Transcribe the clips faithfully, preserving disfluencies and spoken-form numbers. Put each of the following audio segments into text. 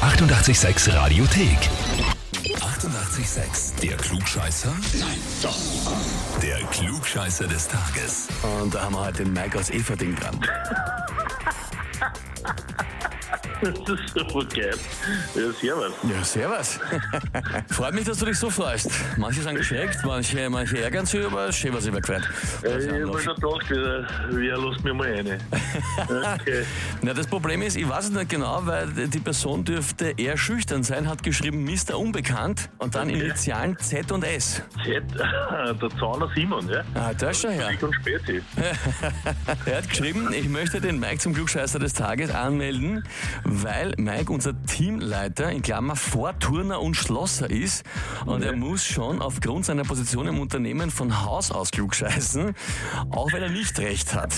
achtundachtzig Komma sechs Radiothek. achtundachtzig Komma sechs. Der Klugscheißer? Nein, doch. Der Klugscheißer des Tages. Und da haben wir heute den Mike aus Everding dran. Das ist so geil. Ja, servus. Ja, servus. Freut mich, dass du dich so freust. Manche sind geschreckt, manche, manche ärgern sich, aber schön, was ich mir gefreut. Äh, ich habe schon gedacht, wer, wer lässt mir mal rein. Okay. Na, das Problem ist, ich weiß es nicht genau, weil die Person dürfte eher schüchtern sein, hat geschrieben Mister Unbekannt und dann Okay. Initialen Z und S. Z, der Zahner Simon, ja? Ah, da ist schon her. Ich und Späti. Er hat geschrieben, ich möchte den Mike zum Klugscheißer des Tages anmelden, weil Mike unser Teamleiter, in Klammer Vorturner und Schlosser ist und Ja. er muss schon aufgrund seiner Position im Unternehmen von Haus aus klugscheißen, auch wenn er nicht recht hat.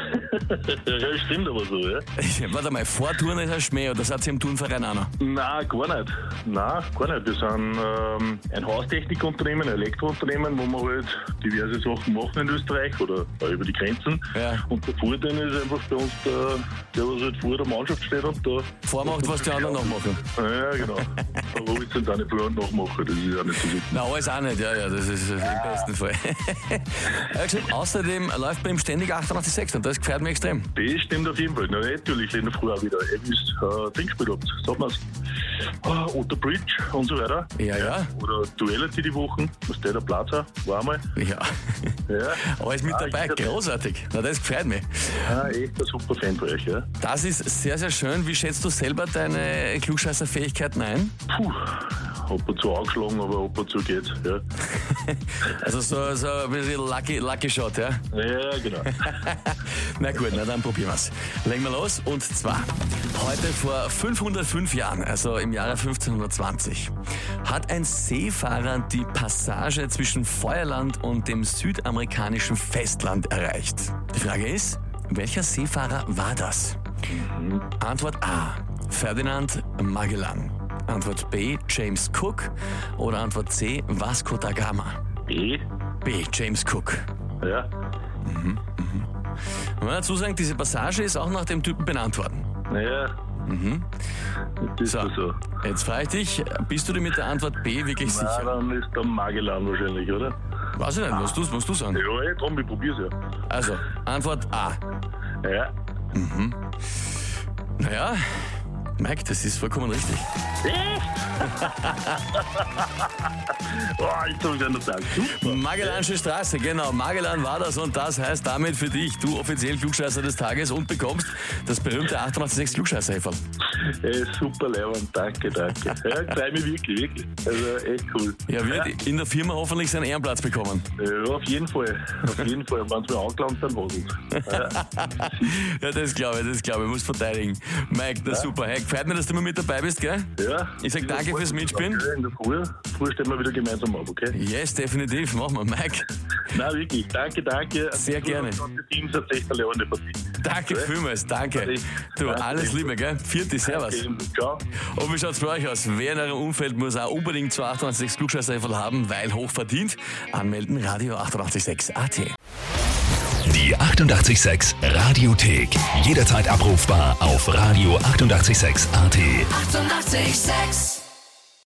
Ja, stimmt aber so, ja? Warte mal, Vorturner ist ein Schmäh, oder seid ihr im Turnverein auch noch? Nein, gar nicht. Nein, gar nicht. Wir sind ähm, ein Haustechnikunternehmen, ein Elektrounternehmen, wo wir halt diverse Sachen machen in Österreich oder auch über die Grenzen. Ja. Und der Vorteil ist einfach bei uns der, der was halt vor der Mannschaft steht und da... Vormacht, was die anderen noch machen. Ja, genau. Da wo ich dann auch nicht vor und nachmachen, das ist auch nicht so gut. Na, alles auch nicht, ja, ja, das ist äh, im besten Fall. Er hat gesagt, außerdem läuft bei ihm ständig achtundachtzig Komma sechs und das gefällt mir extrem. Das stimmt auf jeden Fall. Na, natürlich in der Früh auch wieder. Ihr wisst, äh, Ding gespielt habt. Sagt man's. Äh, Otter Bridge und so weiter. Ja, ja. Oder Duality die Wochen. Was der der Platz hat, war einmal. Ja, Ja. alles mit Ah, dabei, ich- großartig. Na, das gefällt mir. Ah, echt ein super Fan für euch, ja. Das ist sehr, sehr schön. Wie schätzt du selber deine Klugscheißer-Fähigkeiten ein? Puh. Ab und zu angeschlagen, aber ab und zu geht's, ja. Also so, so ein bisschen Lucky, Lucky Shot, ja? Ja, genau. Na gut, na dann probieren wir's. Legen wir los. Und zwar, heute vor fünfhundertfünf Jahren, also im Jahre fünfzehnhundertzwanzig, hat ein Seefahrer die Passage zwischen Feuerland und dem südamerikanischen Festland erreicht. Die Frage ist, welcher Seefahrer war das? Antwort A, Ferdinand Magellan. Antwort B, James Cook. Oder Antwort C, Vasco da Gama. B? B, James Cook. Ja. Man muss dazu sagen, diese Passage ist auch nach dem Typen benannt worden. Naja. Mhm. Das ist So. ja so. Jetzt frage ich dich, bist du dir mit der Antwort B wirklich Na, sicher? dann ist der Magellan wahrscheinlich, oder? Weiß ich nicht, was du, musst du sagen. Ja, eh, drum, ich probier's ja. Also, Antwort A. Ja. Naja, Mike, das ist vollkommen richtig. Oh, ich soll ja noch sagen. Super. Magellansche Straße, genau, Magellan war das und das heißt damit für dich, du offiziell Klugscheißer des Tages und bekommst das berühmte achtundachtzig Komma sechs Klugscheißer-Häferl. Ey, super Lehrmann, danke, danke. Ja, freue mich wirklich, wirklich. Also echt cool. Ja, wird in der Firma hoffentlich seinen Ehrenplatz bekommen. Ja, auf jeden Fall. Auf jeden Fall. Und wenn es mir angelangt, dann was. Ja. Ja, das glaube ich, das glaube ich, muss verteidigen. Mike, das ist super. Hey, gefällt mir, dass du immer mit dabei bist, gell? Ja. Ich sag danke fürs Mitspielen. In der Früh, früh stehen wir wieder gemeinsam auf, okay? Yes, definitiv, machen wir, Mike. Nein, wirklich. Danke, danke. Sehr gerne. Das ganze Team hat echt eine lehrende Partie. Danke vielmals, danke. Du, Danke. alles Liebe, gell? Vierte, servus. Danke, ciao. Und wie schaut's bei euch aus? Wer in eurem Umfeld muss auch unbedingt zu achtundachtzig Komma sechs Klugscheißer haben, weil hoch verdient? Anmelden, Radio achtundachtzig Komma sechs A T. Die achtundachtzig Komma sechs Radiothek. Jederzeit abrufbar auf Radio achtundachtzig Komma sechs A T. Eighty-eight point six